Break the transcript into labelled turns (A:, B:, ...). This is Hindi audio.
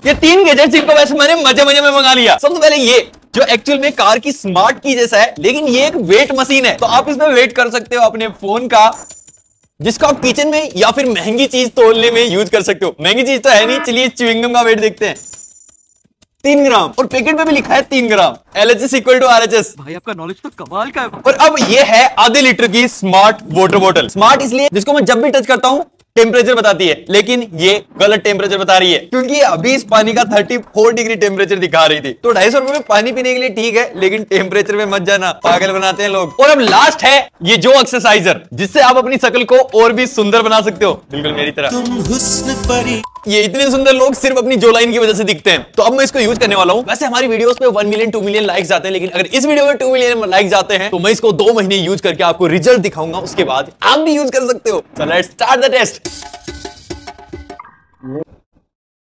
A: ये 3 गैजेट्स इनको वैसे मैंने मजे मजे में मंगा लिया। सबसे पहले ये जो एक्चुअल में कार की स्मार्ट की जैसा है, लेकिन ये एक वेट मशीन है, तो आप इसमें वेट कर सकते हो अपने फोन का, जिसको आप किचन में या फिर महंगी चीज तोलने में यूज कर सकते हो। महंगी चीज तो है नहीं, चलिए च्युइंगम का वेट देखते हैं। 3 ग्राम, और पैकेट में भी लिखा है 3 gram. LHS equal to RHS।
B: भाई आपका नॉलेज तो कमाल का है।
A: और अब ये है आधे लीटर की स्मार्ट वाटर बोतल। स्मार्ट इसलिए जिसको मैं जब भी टच करता हूं टेम्परेचर बताती है, लेकिन ये गलत टेम्परेचर बता रही है, क्योंकि अभी इस पानी का 34 डिग्री टेम्परेचर दिखा रही थी। तो 250 रुपए में पानी पीने के लिए ठीक है, लेकिन टेम्परेचर में मत जाना, पागल बनाते हैं लोग। और अब लास्ट है ये जो एक्सरसाइजर, जिससे आप अपनी शक्ल को और भी सुंदर बना सकते हो, बिल्कुल मेरी तरह। तुम हुस्न परी। ये इतने सुंदर लोग सिर्फ अपनी जो लाइन की वजह से दिखते हैं। तो अब मैं इसको यूज करने वाला हूं। वैसे हमारी वीडियोस पे 1 मिलियन 2 मिलियन लाइक्स आते हैं, लेकिन अगर इस वीडियो में 2 मिलियन लाइक्स आते हैं तो मैं इसको 2 महीने यूज करके आपको रिजल्ट दिखाऊंगा। उसके बाद आप भी यूज कर सकते हो। So let's start the test।